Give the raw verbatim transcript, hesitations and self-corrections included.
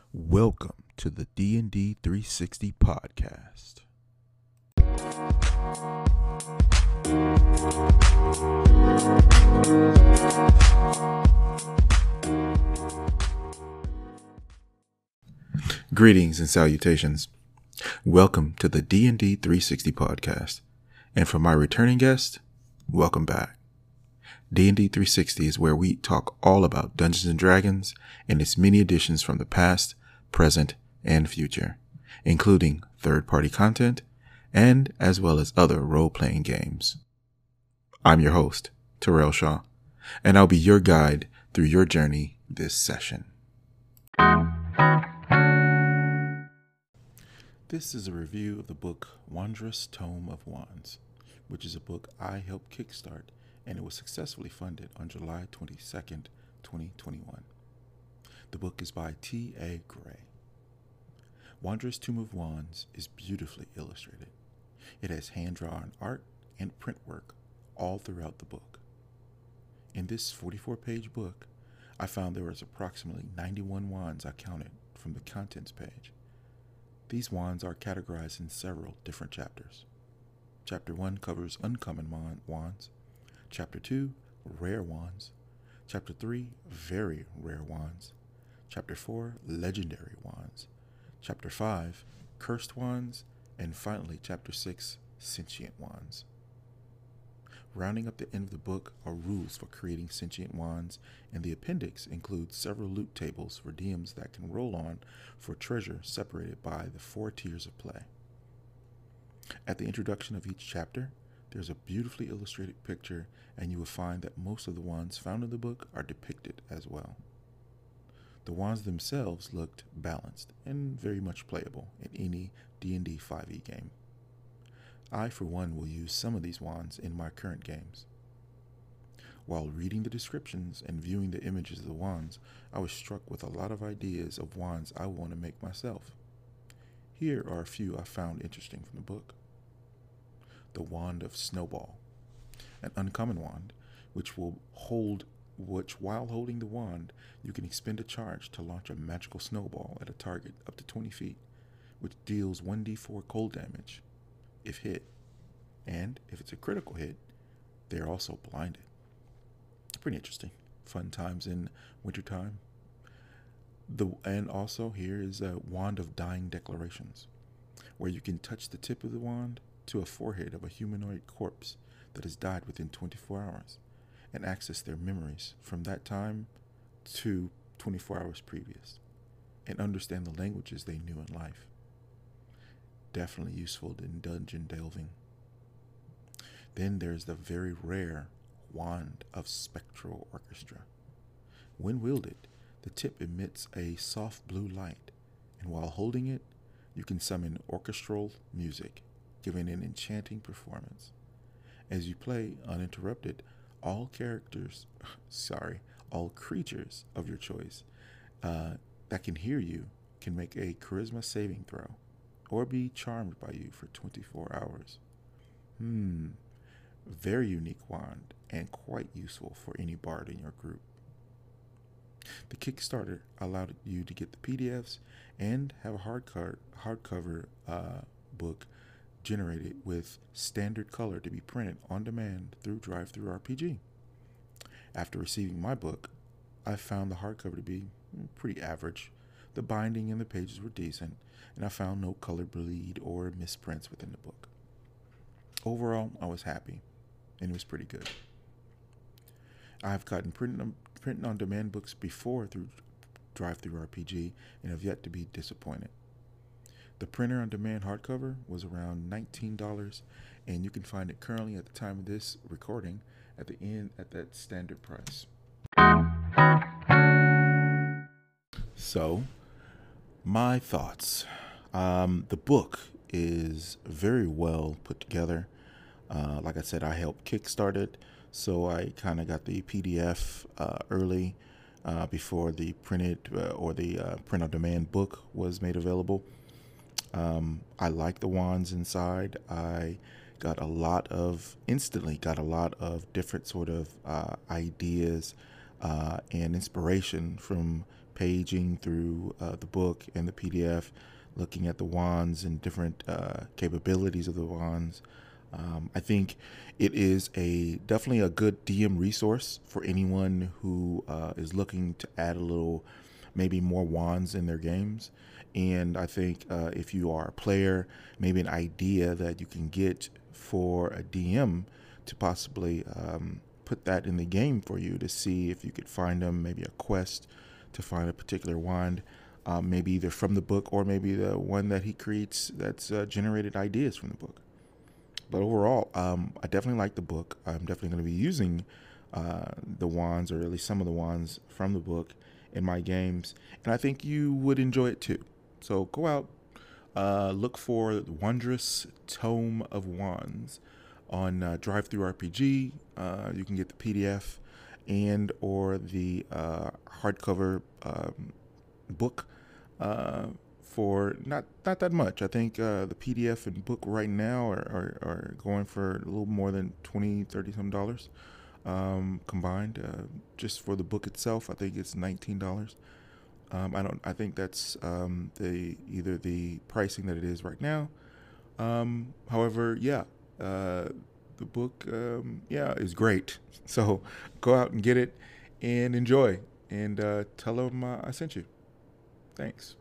Welcome to the D and D three sixty podcast. Greetings and salutations. Welcome to the D and D three sixty podcast. And for my returning guest, welcome back. D and D three sixty is where we talk all about Dungeons and Dragons and its many editions from the past, present, and future, including third-party content and as well as other role-playing games. I'm your host, Terrell Shaw, and I'll be your guide through your journey this session. This is a review of the book Wondrous Tome of Wands, which is a book I helped kickstart, and it was successfully funded on July twenty-second, twenty twenty-one. The book is by T A Gray. Wondrous Tome of Wands is beautifully illustrated. It has hand-drawn art and print work all throughout the book. In this forty-four page book, I found there was approximately ninety-one wands I counted from the contents page. These wands are categorized in several different chapters. Chapter one covers uncommon wands. Chapter two, rare wands. Chapter three, very rare wands. Chapter four, legendary wands. Chapter five, cursed wands. And finally, Chapter six, sentient wands. Rounding up the end of the book are rules for creating sentient wands, and the appendix includes several loot tables for D Ms that can roll on for treasure separated by the four tiers of play. At the introduction of each chapter, there's a beautifully illustrated picture, and you will find that most of the wands found in the book are depicted as well. The wands themselves looked balanced and very much playable in any D and D five e game. I, for one, will use some of these wands in my current games. While reading the descriptions and viewing the images of the wands, I was struck with a lot of ideas of wands I want to make myself. Here are a few I found interesting from the book. The Wand of Snowball, an uncommon wand, which will hold, which while holding the wand, you can expend a charge to launch a magical snowball at a target up to twenty feet, which deals one d four cold damage if hit, and if it's a critical hit, they're also blinded. Pretty interesting. Fun times in wintertime. The and also here is a Wand of Dying Declarations, where you can touch the tip of the wand to a forehead of a humanoid corpse that has died within twenty-four hours and access their memories from that time to twenty-four hours previous and understand the languages they knew in life. Definitely useful in dungeon delving. Then there's the very rare Wand of Spectral Orchestra. When wielded, the tip emits a soft blue light, and while holding it, you can summon orchestral music, giving an enchanting performance. As you play uninterrupted, all characters, sorry, all creatures of your choice uh, that can hear you can make a charisma saving throw or be charmed by you for twenty-four hours. Hmm, very unique wand and quite useful for any bard in your group. The Kickstarter allowed you to get the P D Fs and have a hardcover hardcover uh, book generated with standard color to be printed on demand through DriveThruRPG. After receiving my book, I found the hardcover to be pretty average. The binding and the pages were decent, and I found no color bleed or misprints within the book. Overall, I was happy, and it was pretty good. I have gotten print on, print on demand books before through DriveThruRPG and have yet to be disappointed. The printer on demand hardcover was around nineteen dollars, and you can find it currently at the time of this recording at the end at that standard price. So, my thoughts. Um, the book is very well put together. Uh, like I said, I helped kickstart it, so I kind of got the P D F uh, early uh, before the printed uh, or the uh, print-on-demand book was made available. Um, I like the wands inside. I got a lot of, instantly got a lot of different sort of uh, ideas uh, and inspiration from paging through uh, the book and the P D F, looking at the wands and different uh, capabilities of the wands. Um, I think it is a definitely a good D M resource for anyone who uh, is looking to add a little, maybe more wands in their games. And I think uh, if you are a player, maybe an idea that you can get for a D M to possibly um, put that in the game for you to see if you could find them, maybe a quest to find a particular wand, um, maybe either from the book or maybe the one that he creates that's uh, generated ideas from the book. But overall, um, I definitely like the book. I'm definitely going to be using uh, the wands, or at least some of the wands from the book, in my games. And I think you would enjoy it too. So go out, uh, look for the Wondrous Tome of Wands on uh, DriveThruRPG. Uh, you can get the P D F and or the uh, hardcover um, book uh, for not not that much. I think uh, the P D F and book right now are, are, are going for a little more than twenty, thirty some dollars um, combined. Uh, just for the book itself, I think it's nineteen dollars. Um, I don't. I think that's um, the either the pricing that it is right now. Um, however, yeah, uh, the book, um, yeah, is great. So go out and get it and enjoy, and uh, tell them uh, I sent you. Thanks.